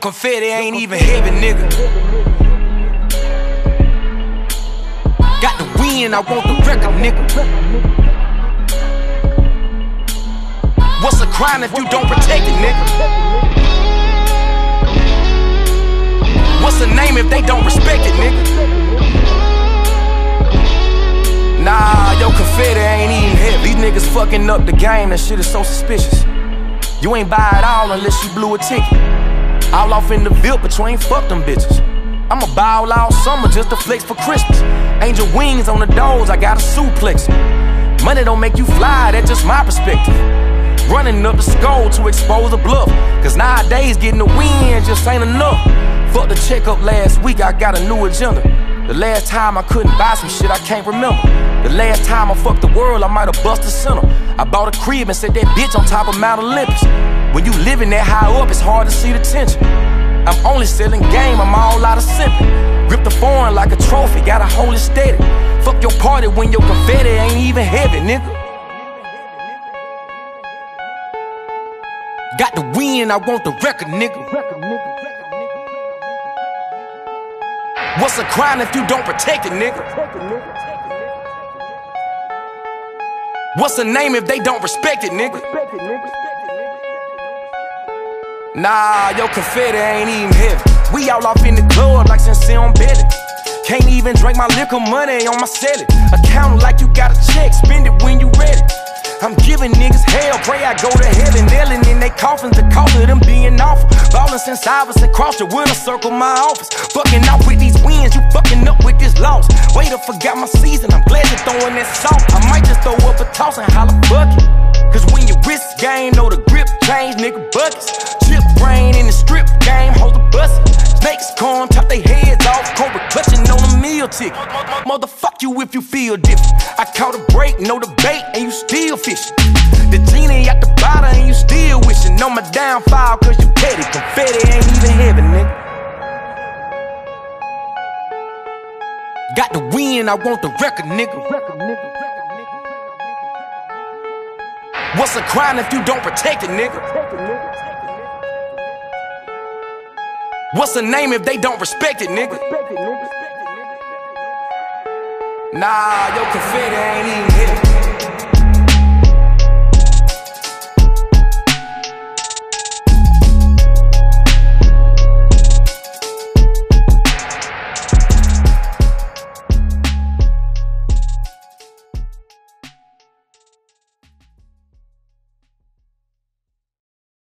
confetti ain't even heavy, nigga. Got the win, I want the record, nigga. What's a crime if you don't protect it, nigga? What's a name if they don't respect it, nigga? Nah, yo, confetti ain't even heavy. These niggas fucking up the game, that shit is so suspicious. You ain't buy it all unless you blew a ticket. All off in the Ville, but you ain't fuck them bitches. I'ma buy all summer just to flex for Christmas. Angel wings on the doors, I got a suplex. Money don't make you fly, that's just my perspective. Running up the skull to expose the bluff, cause nowadays getting the win just ain't enough. Fuck the checkup last week, I got a new agenda. The last time I couldn't buy some shit I can't remember. The last time I fucked the world, I might've busted center. I bought a crib and set that bitch on top of Mount Olympus. When you living that high up, it's hard to see the tension. I'm only selling game, I'm all out of simping. Grip the foreign like a trophy, gotta hold it steady. Fuck your party when your confetti ain't even heavy, nigga. Got the win, I want the record, nigga. What's a crime if you don't protect it, nigga? What's a name if they don't respect it, nigga? Nah, yo, confetti ain't even heavy. We all off in the club like Sincere on Betty. Can't even drink my liquor money on my celly. Account like you got a check, spend it when you ready. I'm giving niggas hell, pray I go to heaven. Nailing in they coffins, the cost of them being awful. Ballin' since Iverson crossed the winner circle my office. Fucking out with these wins, you fucking up with this loss. Wait, I forgot my season, I'm glad you're throwing that salt. I might just throw up a toss and holla bucket. Cause when your wrist game, know the grip change, nigga buckets. Chip brain in the strip game, hold the bus. Snakes come, chop they heads off, Cobra clutching on a meal ticket. Motherfuck you if you feel different. I caught a break, no debate, and you still fishing. The genie at the bottom and you still wishing on my downfall cause you petty. Confetti ain't even heavy, nigga. Got the win, I want the record, nigga. What's a crime if you don't protect it, nigga? What's a name if they don't respect it, nigga? Nah, yo, confetti ain't even heavy.